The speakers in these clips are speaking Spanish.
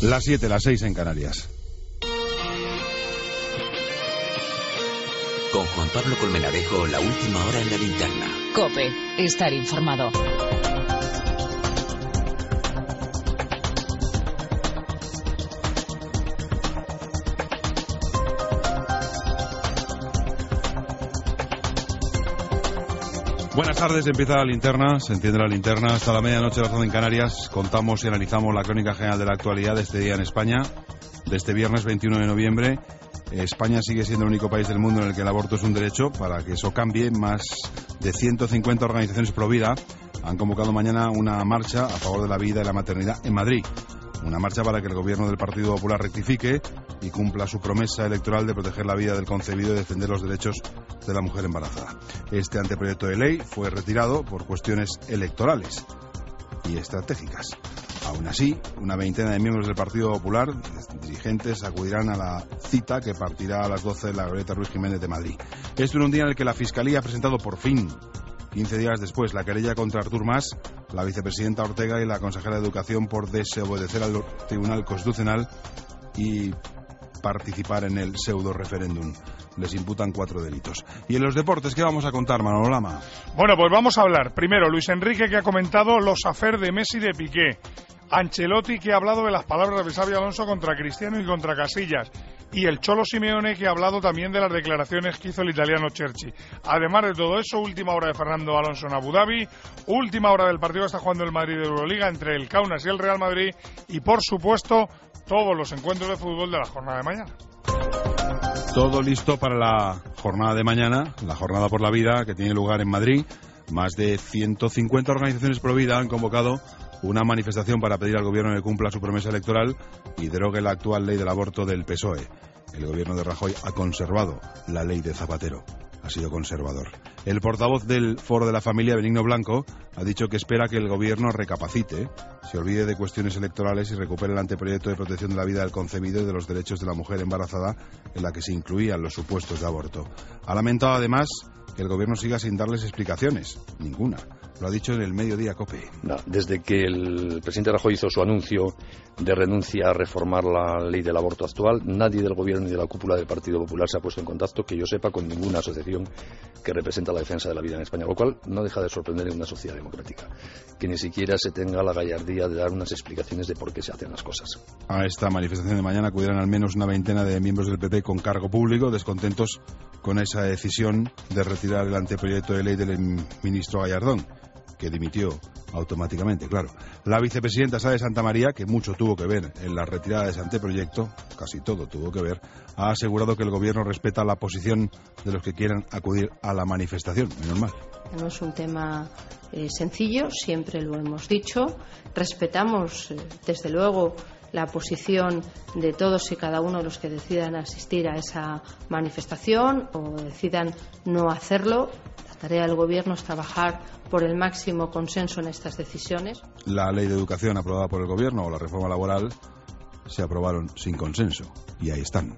Las 7, las 6 en Canarias. Con Juan Pablo Colmenarejo, la última hora en la linterna. COPE, estar informado. Buenas tardes, empieza la linterna, se enciende la linterna hasta la medianoche, la zona en Canarias. Contamos y analizamos la crónica general de la actualidad de este día en España, de este viernes 21 de noviembre. España sigue siendo el único país del mundo en el que el aborto es un derecho. Para que eso cambie, más de 150 organizaciones pro vida han convocado mañana una marcha a favor de la vida y la maternidad en Madrid. Una marcha para que el gobierno del Partido Popular rectifique y cumpla su promesa electoral de proteger la vida del concebido y defender los derechos de la mujer embarazada. Este anteproyecto de ley fue retirado por cuestiones electorales y estratégicas. Aún así, una veintena de miembros del Partido Popular, dirigentes, acudirán a la cita que partirá a las 12 en la Glorieta Ruiz Jiménez de Madrid. Esto en un día en el que la Fiscalía ha presentado por fin, 15 días después, la querella contra Artur Mas, la vicepresidenta Ortega y la consejera de Educación por desobedecer al Tribunal Constitucional y participar en el pseudo-referéndum. Les imputan 4 delitos. Y en los deportes, ¿qué vamos a contar, Manolo Lama? Bueno, pues vamos a hablar. Primero, Luis Enrique, que ha comentado los affairs de Messi y de Piqué. Ancelotti, que ha hablado de las palabras de Xabi Alonso contra Cristiano y contra Casillas. Y el Cholo Simeone, que ha hablado también de las declaraciones que hizo el italiano Cherchi. Además de todo eso, última hora de Fernando Alonso en Abu Dhabi, última hora del partido que está jugando el Madrid de Euroliga entre el Kaunas y el Real Madrid y, por supuesto, todos los encuentros de fútbol de la jornada de mañana. Todo listo para la jornada de mañana, la jornada por la vida que tiene lugar en Madrid. Más de 150 organizaciones pro vida han convocado una manifestación para pedir al gobierno que cumpla su promesa electoral y derogue la actual ley del aborto del PSOE. El gobierno de Rajoy ha conservado la ley de Zapatero. Ha sido conservador. El portavoz del Foro de la Familia, Benigno Blanco, ha dicho que espera que el gobierno recapacite, se olvide de cuestiones electorales y recupere el anteproyecto de protección de la vida del concebido y de los derechos de la mujer embarazada, en la que se incluían los supuestos de aborto. Ha lamentado además que el gobierno siga sin darles explicaciones. Ninguna. Lo ha dicho en el Mediodía COPE. No, desde que el presidente Rajoy hizo su anuncio de renuncia a reformar la ley del aborto actual, nadie del gobierno ni de la cúpula del Partido Popular se ha puesto en contacto, que yo sepa, con ninguna asociación que representa la defensa de la vida en España, lo cual no deja de sorprender en una sociedad democrática, que ni siquiera se tenga la gallardía de dar unas explicaciones de por qué se hacen las cosas. A esta manifestación de mañana acudirán al menos una veintena de miembros del PP con cargo público, descontentos con esa decisión de retirar el anteproyecto de ley del ministro Gallardón, que dimitió automáticamente, claro. La vicepresidenta Sá de Santamaría, que mucho tuvo que ver en la retirada de ese anteproyecto, casi todo tuvo que ver, ha asegurado que el gobierno respeta la posición de los que quieran acudir a la manifestación. Menos mal. No es un tema sencillo, siempre lo hemos dicho. Respetamos, desde luego, la posición de todos y cada uno de los que decidan asistir a esa manifestación o decidan no hacerlo. La tarea del gobierno es trabajar por el máximo consenso en estas decisiones. La ley de educación aprobada por el gobierno o la reforma laboral se aprobaron sin consenso y ahí están.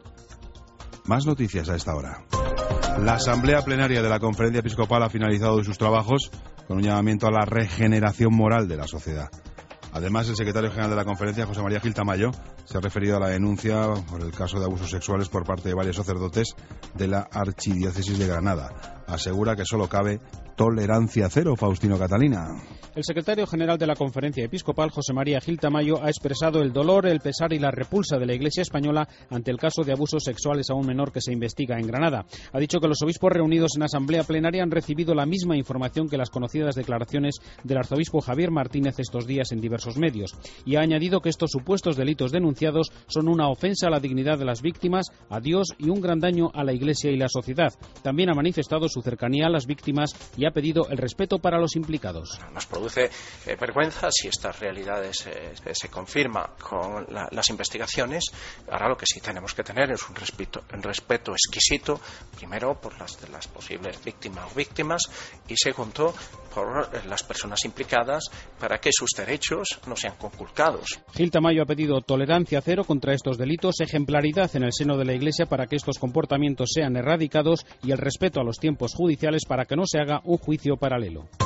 Más noticias a esta hora. La asamblea plenaria de la Conferencia Episcopal ha finalizado sus trabajos con un llamamiento a la regeneración moral de la sociedad. Además, el secretario general de la conferencia, José María Gil Tamayo, se ha referido a la denuncia por el caso de abusos sexuales por parte de varios sacerdotes de la Archidiócesis de Granada. Asegura que solo cabe tolerancia cero, Faustino Catalina. El secretario general de la Conferencia Episcopal, José María Gil Tamayo, ha expresado el dolor, el pesar y la repulsa de la Iglesia española ante el caso de abusos sexuales a un menor que se investiga en Granada. Ha dicho que los obispos reunidos en asamblea plenaria han recibido la misma información que las conocidas declaraciones del arzobispo Javier Martínez estos días en diversos medios. Y ha añadido que estos supuestos delitos denunciados son una ofensa a la dignidad de las víctimas, a Dios y un gran daño a la Iglesia y la sociedad. También ha manifestado su cercanía a las víctimas y ha pedido el respeto para los implicados. Nos produce vergüenza si estas realidades se confirman con las investigaciones. Ahora lo que sí tenemos que tener es un respeto exquisito, primero por las posibles víctimas y segundo por las personas implicadas para que sus derechos no sean conculcados. Gil Tamayo ha pedido tolerancia cero contra estos delitos, ejemplaridad en el seno de la Iglesia para que estos comportamientos sean erradicados y el respeto a los tiempos judiciales para que no se haga un juicio paralelo.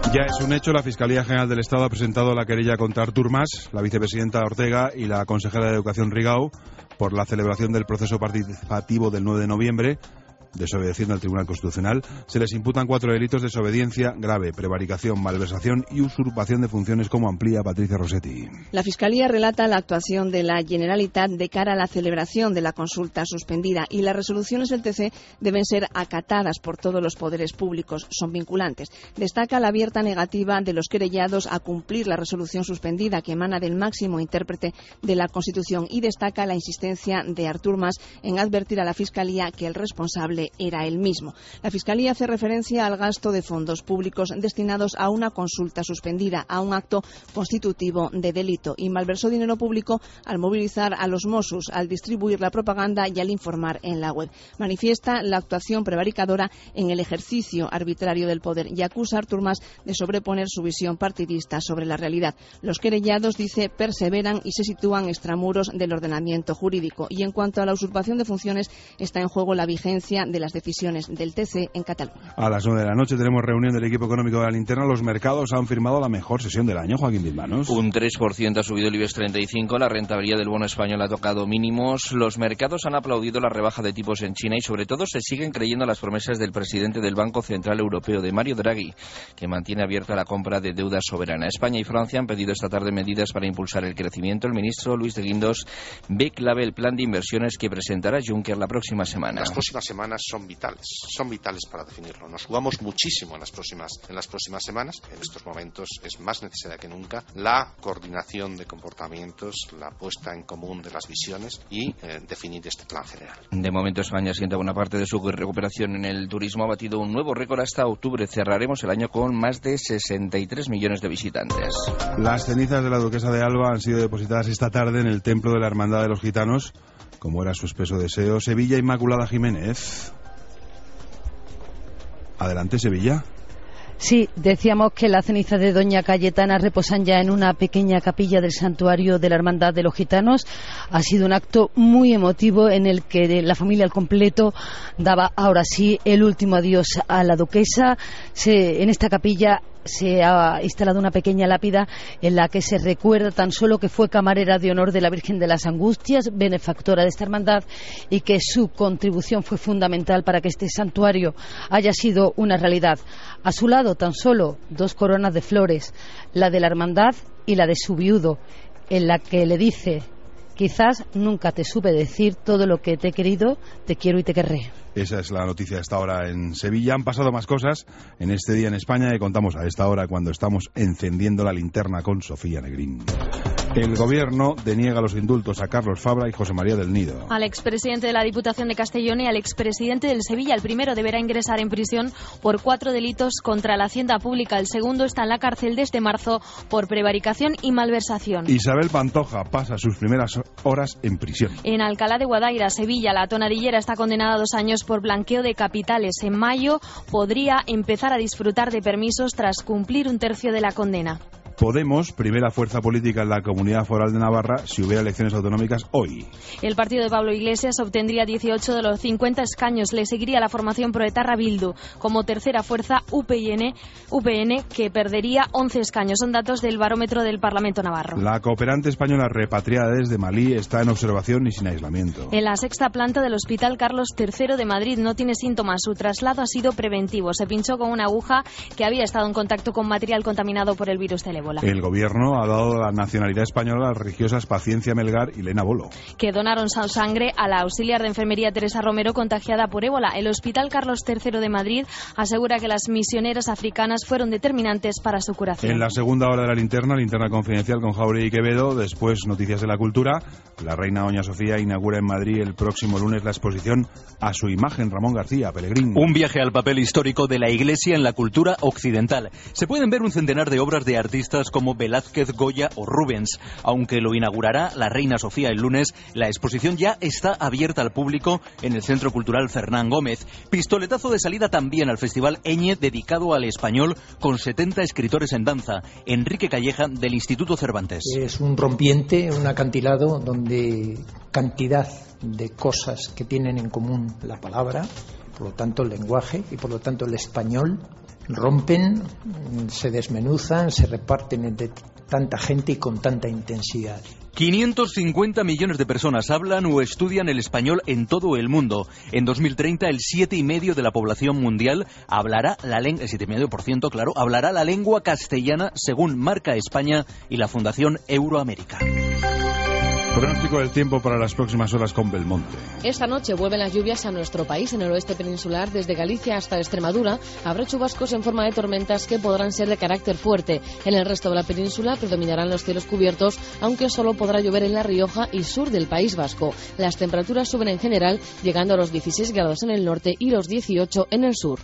Ya es un hecho, la Fiscalía General del Estado ha presentado la querella contra Artur Mas, la vicepresidenta Ortega y la consejera de Educación Rigau por la celebración del proceso participativo del 9 de noviembre, desobedeciendo al Tribunal Constitucional. Se les imputan 4 delitos: desobediencia grave, prevaricación, malversación y usurpación de funciones, como amplía Patricia Rossetti. La Fiscalía relata la actuación de la Generalitat de cara a la celebración de la consulta suspendida, y las resoluciones del TC deben ser acatadas por todos los poderes públicos, son vinculantes. Destaca la abierta negativa de los querellados a cumplir la resolución suspendida, que emana del máximo intérprete de la Constitución, y destaca la insistencia de Artur Mas en advertir a la Fiscalía que el responsable era él mismo. La Fiscalía hace referencia al gasto de fondos públicos destinados a una consulta suspendida, a un acto constitutivo de delito, y malversó dinero público al movilizar a los Mossos, al distribuir la propaganda y al informar en la web. Manifiesta la actuación prevaricadora en el ejercicio arbitrario del poder y acusa a Artur Mas de sobreponer su visión partidista sobre la realidad. Los querellados, dice, perseveran y se sitúan extramuros del ordenamiento jurídico. Y en cuanto a la usurpación de funciones, está en juego la vigencia de las decisiones del TC en Cataluña. A las 9 de la noche tenemos reunión del equipo económico de la Linterna. Los mercados han firmado la mejor sesión del año, Joaquín Bilbanos. Un 3% ha subido el IBEX 35, la rentabilidad del bono español ha tocado mínimos. Los mercados han aplaudido la rebaja de tipos en China y sobre todo se siguen creyendo las promesas del presidente del Banco Central Europeo, de Mario Draghi, que mantiene abierta la compra de deuda soberana. España y Francia han pedido esta tarde medidas para impulsar el crecimiento. El ministro Luis de Guindos ve clave el plan de inversiones que presentará Juncker la próxima semana. Las próximas semanas son vitales para definirlo. Nos jugamos muchísimo en las próximas semanas. En estos momentos es más necesaria que nunca la coordinación de comportamientos, la puesta en común de las visiones y definir este plan general. De momento España siente buena parte de su recuperación en el turismo. Ha batido un nuevo récord hasta octubre. Cerraremos el año con más de 63 millones de visitantes. Las cenizas de la duquesa de Alba han sido depositadas esta tarde en el templo de la Hermandad de los Gitanos, como era su espeso deseo. Sevilla, Inmaculada Jiménez. Adelante, Sevilla. Sí, decíamos que las cenizas de Doña Cayetana reposan ya en una pequeña capilla del santuario de la Hermandad de los Gitanos. Ha sido un acto muy emotivo en el que la familia al completo daba ahora sí el último adiós a la duquesa. En esta capilla se ha instalado una pequeña lápida en la que se recuerda tan solo que fue camarera de honor de la Virgen de las Angustias, benefactora de esta hermandad, y que su contribución fue fundamental para que este santuario haya sido una realidad. A su lado tan solo 2 coronas de flores, la de la hermandad y la de su viudo, en la que le dice: quizás nunca te supe decir todo lo que te he querido, te quiero y te querré. Esa es la noticia de esta hora en Sevilla. Han pasado más cosas en este día en España y contamos a esta hora cuando estamos encendiendo la linterna con Sofía Negrín. El Gobierno deniega los indultos a Carlos Fabra y José María del Nido. Al expresidente de la Diputación de Castellón y al expresidente del Sevilla. El primero deberá ingresar en prisión por 4 delitos contra la hacienda pública. El segundo está en la cárcel desde marzo por prevaricación y malversación. Isabel Pantoja pasa sus primeras horas en prisión. En Alcalá de Guadaira, Sevilla, la tonadillera está condenada a 2 años por blanqueo de capitales. En mayo podría empezar a disfrutar de permisos tras cumplir 1/3 de la condena. Podemos, primera fuerza política en la Comunidad Foral de Navarra, si hubiera elecciones autonómicas hoy. El partido de Pablo Iglesias obtendría 18 de los 50 escaños. Le seguiría la formación proetarra Bildu. Como tercera fuerza, UPN, que perdería 11 escaños. Son datos del barómetro del Parlamento Navarro. La cooperante española repatriada desde Malí está en observación y sin aislamiento. En la 6ª planta del Hospital Carlos III de Madrid no tiene síntomas. Su traslado ha sido preventivo. Se pinchó con una aguja que había estado en contacto con material contaminado por el virus del ébola. El Gobierno ha dado la nacionalidad española a las religiosas Paciencia Melgar y Lena Bolo, que donaron su sangre a la auxiliar de enfermería Teresa Romero, contagiada por ébola. El Hospital Carlos III de Madrid asegura que las misioneras africanas fueron determinantes para su curación. En la segunda hora de la linterna confidencial con Jauregui y Quevedo. Después, noticias de la cultura. La reina Doña Sofía inaugura en Madrid el próximo lunes la exposición A su imagen, Ramón García Pellegrín. Un viaje al papel histórico de la Iglesia en la cultura occidental. Se pueden ver un centenar de obras de artistas como Velázquez, Goya o Rubens. Aunque lo inaugurará la reina Sofía el lunes, la exposición ya está abierta al público en el Centro Cultural Fernán Gómez. Pistoletazo de salida también al Festival Eñe, dedicado al español, con 70 escritores en danza. Enrique Calleja, del Instituto Cervantes. Es un rompiente, un acantilado donde cantidad de cosas que tienen en común la palabra, por lo tanto el lenguaje y por lo tanto el español, rompen, se desmenuzan, se reparten entre tanta gente y con tanta intensidad. 550 millones de personas hablan o estudian el español en todo el mundo. En 2030 el 7,5% de la población mundial hablará la lengua, el 7,5%, claro, hablará la lengua castellana, según marca España y la Fundación Euroamérica. Pronóstico del tiempo para las próximas horas con Belmonte. Esta noche vuelven las lluvias a nuestro país. En el oeste peninsular, desde Galicia hasta Extremadura, habrá chubascos en forma de tormentas que podrán ser de carácter fuerte. En el resto de la península predominarán los cielos cubiertos, aunque solo podrá llover en La Rioja y sur del País Vasco. Las temperaturas suben en general, llegando a los 16 grados en el norte y los 18 en el sur.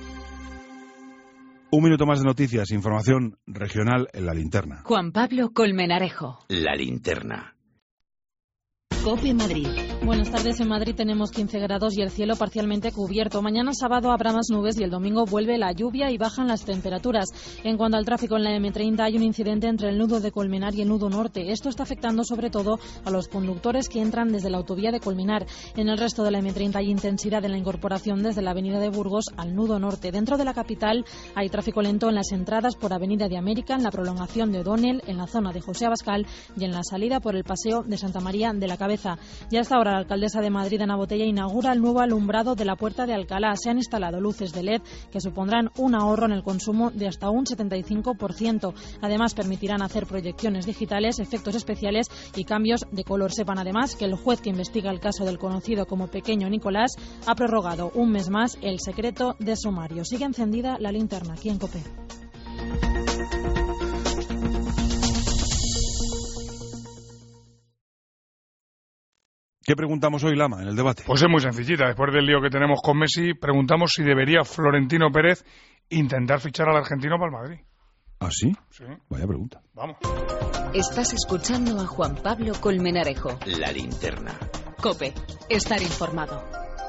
Un minuto más de noticias, información regional en La Linterna. Juan Pablo Colmenarejo. La Linterna. COPE Madrid. Buenas tardes. En Madrid tenemos 15 grados y el cielo parcialmente cubierto. Mañana sábado habrá más nubes y el domingo vuelve la lluvia y bajan las temperaturas. En cuanto al tráfico en la M30 hay un incidente entre el nudo de Colmenar y el nudo norte. Esto está afectando sobre todo a los conductores que entran desde la autovía de Colmenar. En el resto de la M30 hay intensidad en la incorporación desde la avenida de Burgos al nudo norte. Dentro de la capital hay tráfico lento en las entradas por Avenida de América, en la prolongación de O'Donnell, en la zona de José Abascal y en la salida por el paseo de Santa María de la Cabeza. Ya hasta ahora la alcaldesa de Madrid, Ana Botella, inaugura el nuevo alumbrado de la Puerta de Alcalá. Se han instalado luces de LED que supondrán un ahorro en el consumo de hasta un 75%. Además, permitirán hacer proyecciones digitales, efectos especiales y cambios de color. Sepan además que el juez que investiga el caso del conocido como Pequeño Nicolás ha prorrogado un mes más el secreto de sumario. Sigue encendida la linterna aquí en COPE. ¿Qué preguntamos hoy, Lama, en el debate? Pues es muy sencillita. Después del lío que tenemos con Messi, preguntamos si debería Florentino Pérez intentar fichar al argentino para el Madrid. ¿Ah, sí? Sí. Vaya pregunta. Vamos. Estás escuchando a Juan Pablo Colmenarejo. La Linterna. COPE. Estar informado.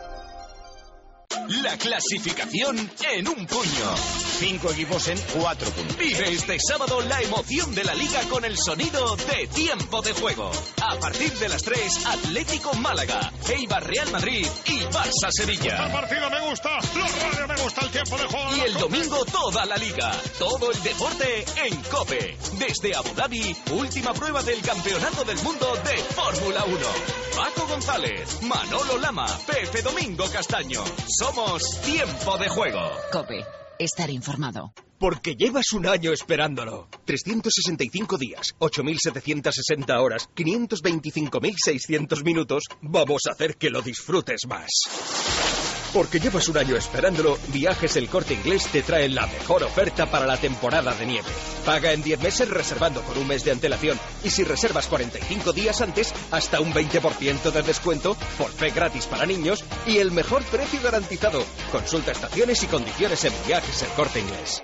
La clasificación en un puño. 5 equipos en 4 puntos. Vive este sábado la emoción de la Liga con el sonido de Tiempo de Juego. A partir de las 3, Atlético Málaga, Eibar Real Madrid y Barça Sevilla. El partido me gusta, los radios me gusta, el tiempo de juego. Y el domingo toda la Liga, todo el deporte en COPE. Desde Abu Dhabi, última prueba del Campeonato del Mundo de Fórmula 1. Paco González, Manolo Lama, Pepe Domingo Castaño. Somos Tiempo de Juego. COPE. Estar informado. Porque llevas un año esperándolo. 365 días, 8.760 horas, 525.600 minutos. Vamos a hacer que lo disfrutes más. Porque llevas un año esperándolo, Viajes El Corte Inglés te trae la mejor oferta para la temporada de nieve. Paga en 10 meses reservando con un mes de antelación. Y si reservas 45 días antes, hasta un 20% de descuento, forfait gratis para niños y el mejor precio garantizado. Consulta estaciones y condiciones en Viajes El Corte Inglés.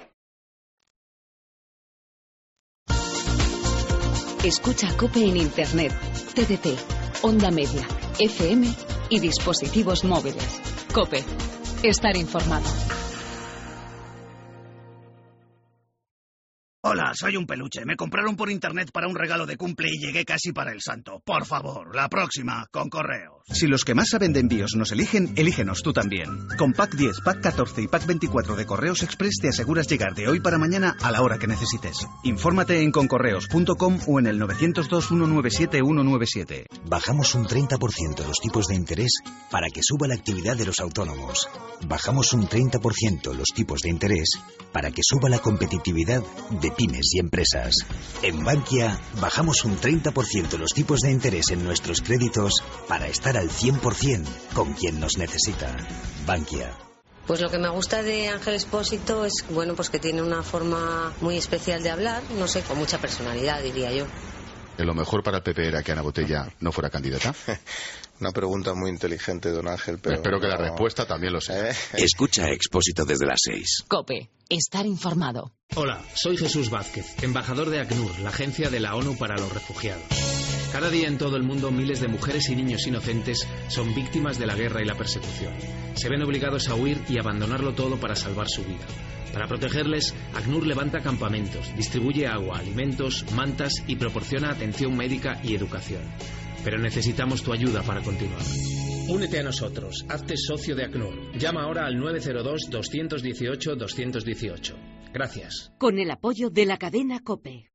Escucha COPE en Internet, TDT, Onda Media, FM y dispositivos móviles. COPE. Estar informado. Hola, soy un peluche. Me compraron por internet para un regalo de cumple y llegué casi para el santo. Por favor, la próxima, con Correos. Si los que más saben de envíos nos eligen, elígenos tú también. Con Pack 10, Pack 14 y Pack 24 de Correos Express te aseguras llegar de hoy para mañana a la hora que necesites. Infórmate en concorreos.com o en el 902 197 197. Bajamos un 30% los tipos de interés para que suba la actividad de los autónomos. Bajamos un 30% los tipos de interés para que suba la competitividad de pymes y empresas. En Bankia bajamos un 30% los tipos de interés en nuestros créditos para estar al 100% con quien nos necesita. Bankia. Pues lo que me gusta de Ángel Expósito es, bueno, pues que tiene una forma muy especial de hablar, no sé, con mucha personalidad, diría yo. Lo mejor para el PP era que Ana Botella no fuera candidata. Una pregunta muy inteligente, don Ángel, pero... Espero que la respuesta también lo sea. Escucha Expósito desde las 6. COPE. Estar informado. Hola, soy Jesús Vázquez, embajador de ACNUR, la agencia de la ONU para los refugiados. Cada día en todo el mundo miles de mujeres y niños inocentes son víctimas de la guerra y la persecución. Se ven obligados a huir y abandonarlo todo para salvar su vida. Para protegerles, ACNUR levanta campamentos, distribuye agua, alimentos, mantas y proporciona atención médica y educación. Pero necesitamos tu ayuda para continuar. Únete a nosotros, hazte socio de ACNUR. Llama ahora al 902-218-218. Gracias. Con el apoyo de la cadena COPE.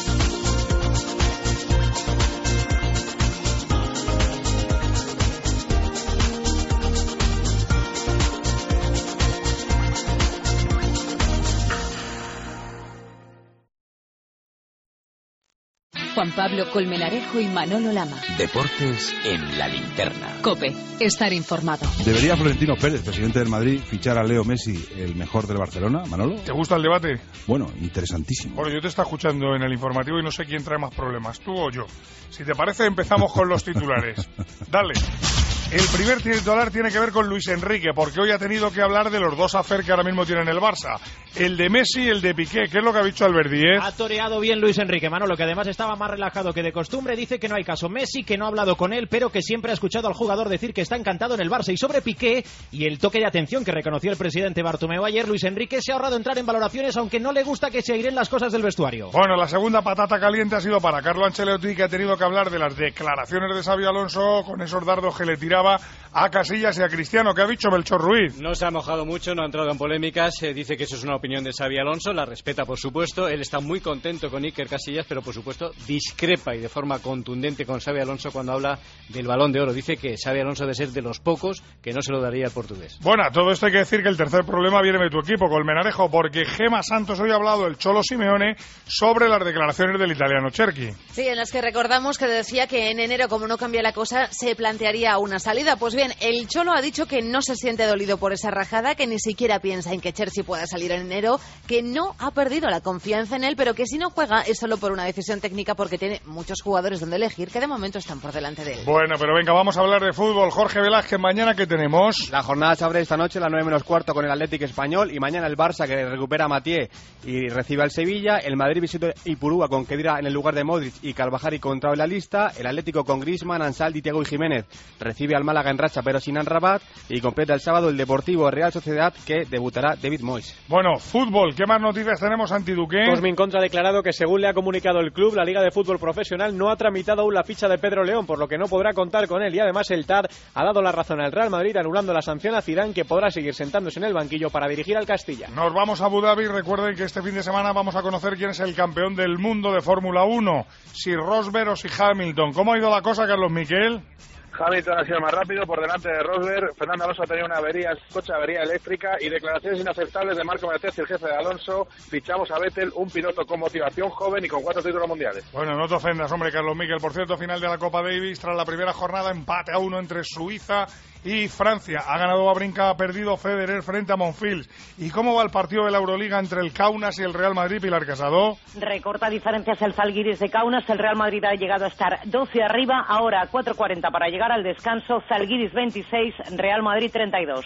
Juan Pablo Colmenarejo y Manolo Lama. Deportes en la linterna. COPE, estar informado. ¿Debería Florentino Pérez, presidente del Madrid, fichar a Leo Messi, el mejor del Barcelona, Manolo? ¿Te gusta el debate? Bueno, interesantísimo. Bueno, yo te estaba escuchando en el informativo y no sé quién trae más problemas, tú o yo. Si te parece, empezamos con los titulares. Dale. El primer titular tiene que ver con Luis Enrique, porque hoy ha tenido que hablar de los dos afer que ahora mismo tienen el Barça. El de Messi y el de Piqué. ¿Qué es lo que ha dicho Alberdi? Ha toreado bien Luis Enrique, Manolo, que además estaba más relajado que de costumbre. Dice que no hay caso. Messi, que no ha hablado con él, pero que siempre ha escuchado al jugador decir que está encantado en el Barça. Y sobre Piqué y el toque de atención que reconoció el presidente Bartomeu ayer, Luis Enrique se ha ahorrado entrar en valoraciones, aunque no le gusta que se airen las cosas del vestuario. Bueno, la segunda patata caliente ha sido para Carlo Ancelotti, que ha tenido que hablar de las declaraciones de Xabi Alonso con esos dardos que le tiraba a Casillas y a Cristiano. ¿Qué ha dicho Melchor Ruiz? No se ha mojado mucho, no ha entrado en polémicas, dice que eso es una opinión de Xabi Alonso, la respeta por supuesto, él está muy contento con Iker Casillas, pero por supuesto discrepa y de forma contundente con Xabi Alonso cuando habla del Balón de Oro. Dice que Xabi Alonso debe ser de los pocos que no se lo daría al portugués. Bueno, a todo esto hay que decir que el tercer problema viene de tu equipo, Colmenarejo, porque Gema Santos hoy ha hablado del Cholo Simeone sobre las declaraciones del italiano Cherki. Sí, en las que recordamos que decía que en enero, como no cambia la cosa, se plantearía una salida. Pues bien, el Cholo ha dicho que no se siente dolido por esa rajada, que ni siquiera piensa en que Chelsea pueda salir en enero, que no ha perdido la confianza en él, pero que si no juega es solo por una decisión técnica, porque tiene muchos jugadores donde elegir que de momento están por delante de él. Bueno, pero venga, vamos a hablar de fútbol. Jorge Velázquez, mañana ¿qué tenemos? La jornada se abre esta noche a las 9:45 con el Atlético Español, y mañana el Barça, que recupera a Mathieu y recibe al Sevilla. El Madrid visita Ipurúa con Khedira en el lugar de Modric y Carvajal y Contrao en la lista. El Atlético con Griezmann, Ansaldi, Thiago y Jiménez recibe al Málaga en racha pero sin Amrabat, y completa el sábado el Deportivo Real Sociedad, que debutará David Moyes. Bueno, fútbol, ¿qué más noticias tenemos, Antiduque? Cosmin Contra ha declarado que, según le ha comunicado el club, la Liga de Fútbol Profesional no ha tramitado aún la ficha de Pedro León, por lo que no podrá contar con él, y además el TAR ha dado la razón al Real Madrid anulando la sanción a Zidane, que podrá seguir sentándose en el banquillo para dirigir al Castilla. Nos vamos a Abu Dhabi. Recuerden que este fin de semana vamos a conocer quién es el campeón del mundo de Fórmula 1, si Rosberg o si Hamilton. ¿Cómo ha ido la cosa, Carlos Miquel? Hamilton ha sido más rápido por delante de Rosberg. Fernando Alonso ha tenido una avería, coche de avería eléctrica, y declaraciones inaceptables de Marco Márquez, el jefe de Alonso. Fichamos a Vettel, un piloto con motivación, joven y con 4 títulos mundiales. Bueno, no te ofendas, hombre, Carlos Miquel. Por cierto, final de la Copa Davis, tras la primera jornada, empate a 1 entre Suiza y Francia. Ha ganado Wawrinka, ha perdido Federer frente a Monfils. ¿Y cómo va el partido de la Euroliga entre el Kaunas y el Real Madrid, Pilar Casado? Recorta diferencias el Zalgiris de Kaunas. El Real Madrid ha llegado a estar 12 arriba, ahora 4:40 para llegar al descanso. Zalgiris 26, Real Madrid 32.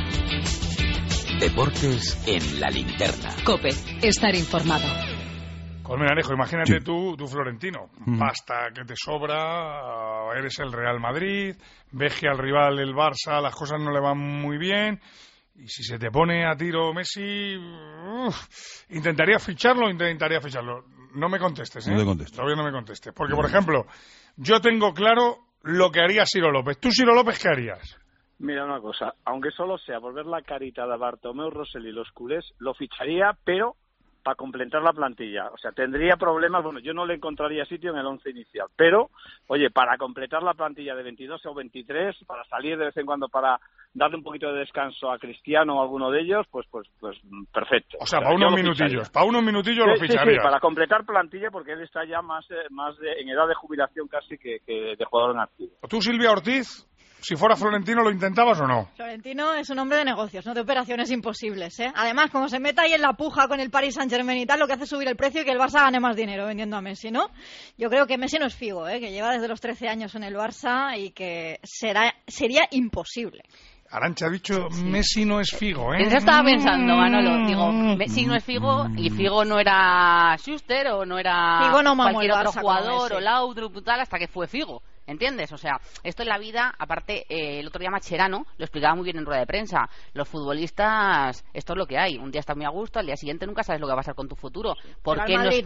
Deportes en la linterna. COPE, estar informado. Colmenarejo, imagínate tú Florentino, pasta que te sobra, eres el Real Madrid, ves que al rival, el Barça, las cosas no le van muy bien, y si se te pone a tiro Messi, intentaría ficharlo. No me contestes, ¿eh? No te contesto. Todavía no me contestes, porque por ejemplo, yo tengo claro lo que haría Ciro López. ¿Tú, Ciro López, qué harías? Mira una cosa, aunque solo sea por ver la carita de Bartomeu, Rosell y los culés, lo ficharía, pero para completar la plantilla. O sea, tendría problemas. Bueno, yo no le encontraría sitio en el 11 inicial, pero, oye, para completar la plantilla de 22 o 23, para salir de vez en cuando, para darle un poquito de descanso a Cristiano o a alguno de ellos, pues perfecto. O sea, para unos minutillos lo ficharía. Sí, para completar plantilla, porque él está ya más en edad de jubilación casi que de jugador en activo. ¿Tú, Silvia Ortiz, si fuera Florentino, lo intentabas o no? Florentino es un hombre de negocios, no de operaciones imposibles, ¿eh? Además, como se meta ahí en la puja con el Paris Saint-Germain y tal, lo que hace es subir el precio y que el Barça gane más dinero vendiendo a Messi, ¿no? Yo creo que Messi no es Figo, que lleva desde los 13 años en el Barça y que sería imposible. Arantxa ha dicho, Messi no es Figo, ¿eh? Eso estaba pensando, Manolo. Digo, Messi no es Figo, y Figo no era Schuster o no era Figo no cualquier otro Barça jugador o Laudrup, tal, hasta que fue Figo. ¿entiendes? O sea, esto en la vida, aparte, el otro día Mascherano lo explicaba muy bien en rueda de prensa. Los futbolistas, esto es lo que hay. Un día estás muy a gusto, al día siguiente nunca sabes lo que va a pasar con tu futuro. ¿Por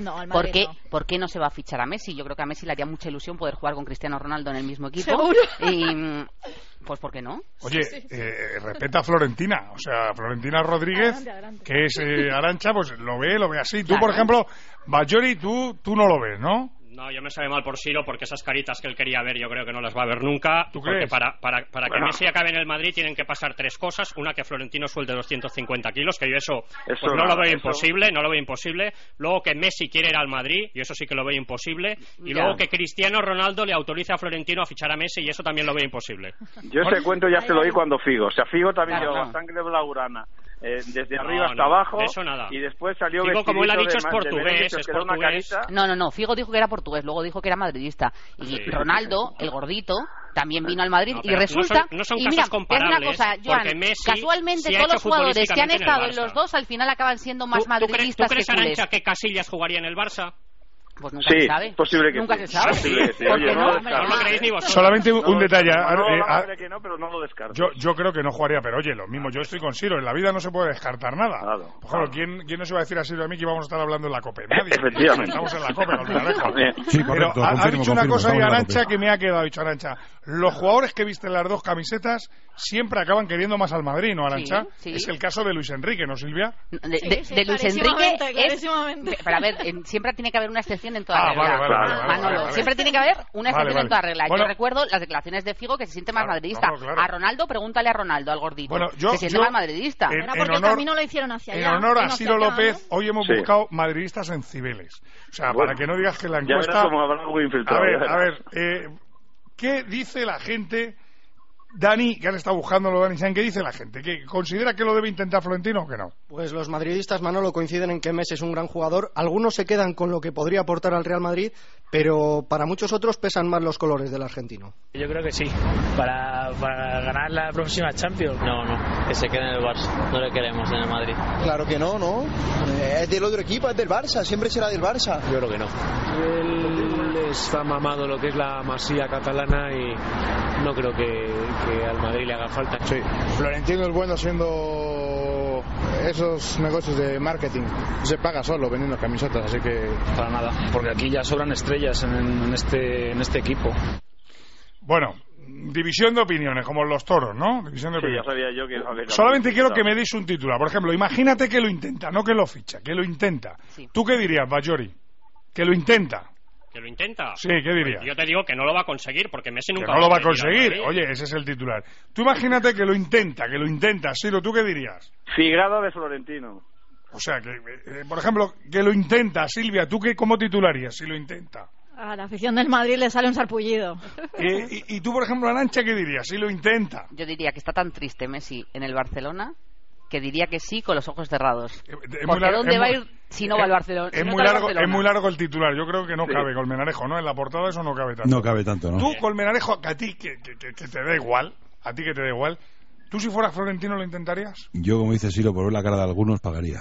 qué no se va a fichar a Messi? Yo creo que a Messi le haría mucha ilusión poder jugar con Cristiano Ronaldo en el mismo equipo. ¿Seguro? Y pues ¿por qué no? Oye, respeta a Florentina, o sea, Florentina Rodríguez, Adelante. que es Arantxa, pues lo ve así. Tú, Claro. por ejemplo, Bajori, tú no lo ves, ¿no? No, yo me sabe mal por Siro porque esas caritas que él quería ver yo creo que no las va a ver nunca. ¿Tú Porque crees? para que Messi acabe en el Madrid tienen que pasar tres cosas. Una, que Florentino suelte 250 kilos, que yo eso pues no lo veo imposible. Luego que Messi quiere ir al Madrid, y eso sí que lo veo imposible. Y Ya. luego que Cristiano Ronaldo le autorice a Florentino a fichar a Messi, y eso también lo veo imposible. Yo ese cuento ya se lo oí cuando Figo. O sea, Figo también Claro, llevaba claro. sangre blaugrana. Desde arriba No, hasta no, abajo, de eso nada. y después salió Figo, como él ha dicho, vestidito es de portugués, Merengue, es que era una portugués. carita. No, Figo dijo que era portugués, luego dijo que era madridista. Y Sí. Ronaldo, el gordito, también vino al Madrid No, y pero resulta... no son y casos mira, te digo comparables, una cosa, Joan, porque Messi casualmente sí ha todos hecho los jugadores que han futbolísticamente en el estado en Barça. los dos al final acaban siendo más ¿Tú crees, madridistas que culés. Arantxa, que Casillas jugaría en el Barça? Pues nunca Sí, se sabe. es posible que Nunca sí. se sabe. Posible que sí. ¿Por Oye, qué no no? lo descarto. No lo creéis ni vosotros. Solamente un detalle. No, que no, pero no lo descarto. Yo creo que no jugaría, pero oye, lo mismo, yo estoy con Siro, en la vida no se puede descartar nada. Claro, Por ejemplo, ¿quién nos iba a decir a Siro a mí que íbamos a estar hablando en la COPE? Nadie. Efectivamente. Estamos en la COPE, con Villarejo. Sí, Pero correcto, ha confirmo, dicho una confirmo, cosa ahí estamos en la Arantxa COPE. que me ha quedado, dicho Arantxa. Los jugadores que visten las dos camisetas siempre acaban queriendo más al Madrid, ¿no, Arantxa? Sí, sí. Es el caso de Luis Enrique, ¿no, Silvia? De Luis Enrique clarísimamente. Pero a ver, siempre tiene que haber una excepción en toda Ah, regla. vale, Manolo, vale. siempre tiene que haber una excepción Vale. en toda regla. Bueno. Yo recuerdo las declaraciones de Figo, que se siente más Claro, madridista. no, claro. A Ronaldo, pregúntale a Ronaldo, al gordito. Bueno, se siente más madridista. Era porque el camino lo hicieron hacia En allá. honor y a no Siro hacia acá, López, ¿no? hoy hemos Sí. buscado madridistas en Cibeles. O sea, Bueno, para que no digas que la Ya encuesta... verás cómo habrá algo infiltrado. ya A verás. ver, ¿qué dice la gente? Dani, que han estado buscándolo, Dani Sainz, ¿qué dice la gente? ¿Que considera que lo debe intentar Florentino o que no? Pues los madridistas, Manolo, coinciden en que Messi es un gran jugador. Algunos se quedan con lo que podría aportar al Real Madrid, pero para muchos otros pesan más los colores del argentino. Yo creo que sí, para ganar la próxima Champions. No, que se quede en el Barça, no le queremos en el Madrid. Claro que no, ¿no? Es del otro equipo, es del Barça, siempre será del Barça. Yo creo que no. Él está mamado lo que es la masía catalana y no creo que al Madrid le haga falta. Sí, Florentino es bueno haciendo esos negocios de marketing. Se paga solo vendiendo camisetas, así que... Para nada, porque aquí ya sobran estrellas en este equipo. Bueno, división de opiniones, como los toros, ¿no? División de Sí, ya opiniones. sabía yo que iba a haber Solamente algo quiero que infiltrado. me deis un titular. Por ejemplo, imagínate que lo intenta, no que lo ficha, que lo intenta. ¿Tú qué dirías, Bajori? Que lo intenta. ¿Que lo intenta? Sí, ¿qué dirías? Pues yo te digo que no lo va a conseguir, porque Messi Que nunca no lo va a conseguir al conseguir. Madrid. Oye, ese es el titular. Tú imagínate que lo intenta. Siro, ¿tú qué dirías? Figrado de Florentino. O sea, que, por ejemplo, que lo intenta, Silvia, ¿tú cómo titularías si lo intenta? A la afición del Madrid le sale un sarpullido. Y tú, por ejemplo, Arantxa, ¿qué dirías si lo intenta? Yo diría que está tan triste Messi en el Barcelona que diría que sí con los ojos cerrados. Porque ¿dónde va a ir si no va al Barcelona? Es muy largo el titular. Yo creo que no cabe, Colmenarejo, ¿no? En la portada eso no cabe tanto. No cabe tanto, ¿no? Tú, Colmenarejo, que a ti que te da igual, ¿tú si fueras Florentino lo intentarías? Yo, como dice Siro, por ver la cara de algunos, pagaría.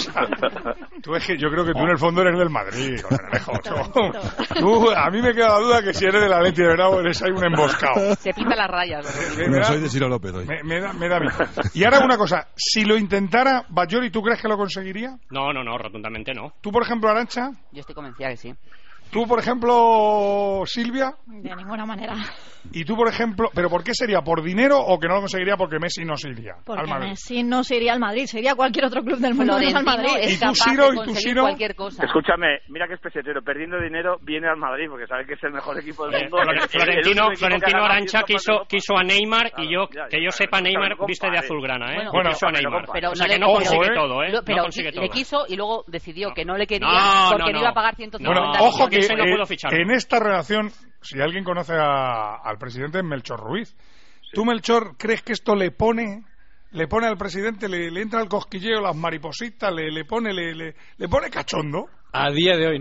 Tú es que yo creo que tú en el fondo eres del Madrid, Colmenarejo. Tú, a mí me queda la duda que si eres del Atleti de verdad o eres ahí un emboscado. Se pinta las rayas. No, soy de Siro López hoy. Me da miedo. Y ahora una cosa, si lo intentara Bajori, ¿tú crees que lo conseguiría? No, rotundamente no. ¿Tú, por ejemplo, Arantxa? Yo estoy convencida que sí. ¿Tú, por ejemplo, Silvia? De ninguna manera. ¿Y tú, por ejemplo, pero por qué sería? ¿Por dinero o que no lo conseguiría porque Messi no se iría Porque al Madrid? Messi no se iría al Madrid, se iría a cualquier otro club del mundo, menos al Madrid. Es ¿Y tú, capaz Siro? de ¿Y tú, conseguir Siro? cualquier cosa. Escúchame, mira que es pesetero. Perdiendo dinero viene al Madrid porque sabe que es el mejor equipo del mundo. Florentino Arantxa quiso quiso a Neymar y que yo sepa Neymar viste de azulgrana, ¿eh? Bueno, quiso a Neymar. pero o sea no que le- no consigue ojo, todo, ¿eh? Pero No consigue todo. le quiso y luego decidió que no le quería No, porque no, no iba a no. pagar 150 Bueno, millones. ojo que ese no puedo ficharlo. en esta relación, si alguien conoce al presidente, es Melchor Ruiz. ¿Tú, Melchor, crees que esto le pone al presidente, le entra el cosquilleo, las maripositas, le pone cachondo? A día de hoy no.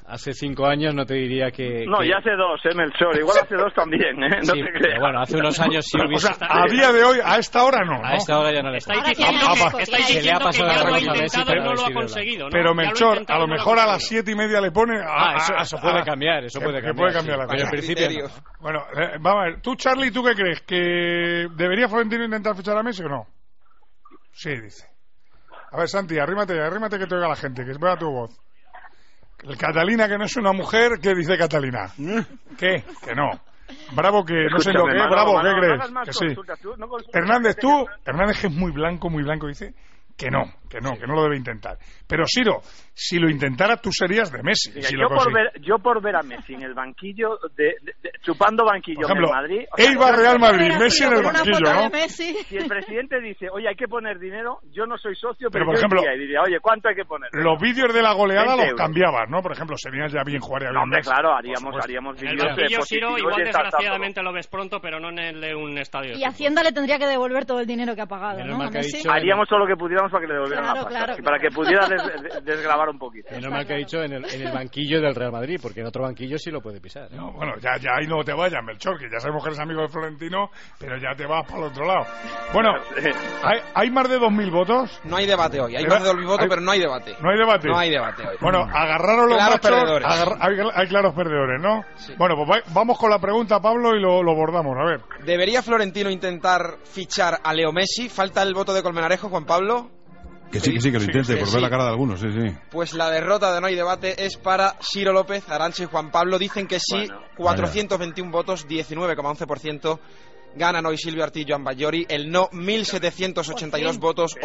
Hace 5 años no te diría que... No, ya hace 2, Melchor. Igual hace 2 también, ¿eh? No sí, te pero creas. bueno, hace unos años sí hubiese... O sea, a día de hoy, a esta hora no. A esta hora ya no le está. Estáis diciendo que ya lo ha intentado y no lo ha conseguido, ¿no? Pero Melchor, a lo mejor a las 7:30 le pone... Eso puede cambiar, eso puede cambiar. Puede cambiar la cosa. Pero en principio no. Bueno, vamos a ver. Tú, Charlie, ¿tú qué crees? ¿Que debería Florentino intentar fichar a Messi o no? Sí, dice. A ver, Santi, arrímate que te oiga la gente, que vea tu voz. El Catalina, que no es una mujer, ¿qué dice Catalina? ¿Qué? Que no. Bravo, que no sé lo que es. Bravo, ¿qué crees? Que sí. Hernández, Hernández, que es muy blanco, dice que no lo debe intentar. Pero Siro, si lo intentara, tú serías de Messi. Mira, si yo por ver a Messi en el banquillo, chupando banquillo por ejemplo, en el Madrid... Eibar Real Madrid, Messi en el banquillo, ¿no? Si el presidente dice, oye, hay que poner dinero, yo no soy socio, pero por ejemplo, diría, oye, ¿cuánto hay que poner? Los vídeos de la goleada los cambiabas, ¿no? Por ejemplo, sería ya bien jugar y bien. Hombre, claro, haríamos vídeos el banquillo, Siro, igual desgraciadamente lo ves pronto, pero no en el de un estadio. Y Hacienda le tendría que devolver todo el dinero que ha pagado, ¿no? Haríamos todo lo que pudiéramos para que le devolvieran la pasta, para que pudiera desgravar un poquito. Es normal que ha dicho en el banquillo del Real Madrid, porque en otro banquillo sí lo puede pisar. No, bueno, ya ahí no te vayas, Melchor, que ya sabemos que eres amigo de Florentino, pero ya te vas para el otro lado. Bueno, ¿hay más de 2.000 votos? No hay debate hoy. Hay más de 2.000 votos, pero no hay debate. ¿No hay debate? No hay debate hoy. Bueno, agarraros los claros machos. Perdedores. Hay claros perdedores, ¿no? Sí. Bueno, pues vamos con la pregunta, Pablo, y lo bordamos. A ver. ¿Debería Florentino intentar fichar a Leo Messi? ¿Falta el voto de Colmenarejo, Juan Pablo? Que sí, que lo intente, por ver la cara de algunos, sí. Pues la derrota de No hay debate es para Ciro López, Arantxa y Juan Pablo. Dicen que sí, 421 votos, 19,11%. Ganan hoy Silvio Artillo, Ambayori. El no, 1.782 votos,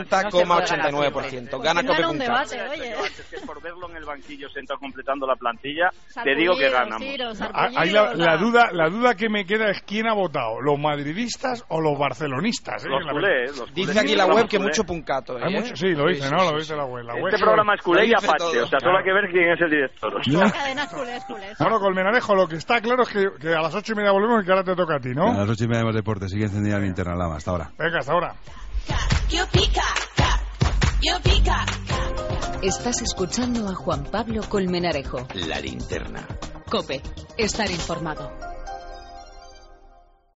80,89%. Gana Cope.cat. Por verlo en el banquillo sentado completando la plantilla, te digo que ganamos. La duda que me queda es quién ha votado, los madridistas o los barcelonistas. Los culés. Dice aquí la web que mucho puncato. Sí, lo dice, ¿no? Lo dice la web. Este programa es culé y Apache, o sea, solo hay que ver quién es el director. Bueno, Colmenarejo, lo que está claro es que a las 8:30 volvemos y que ahora te toca a ti, ¿no? A las 8:30 de más deporte, sigue encendida la linterna, Lama, hasta ahora. Venga, hasta ahora. Estás escuchando a Juan Pablo Colmenarejo. La linterna. COPE, estar informado.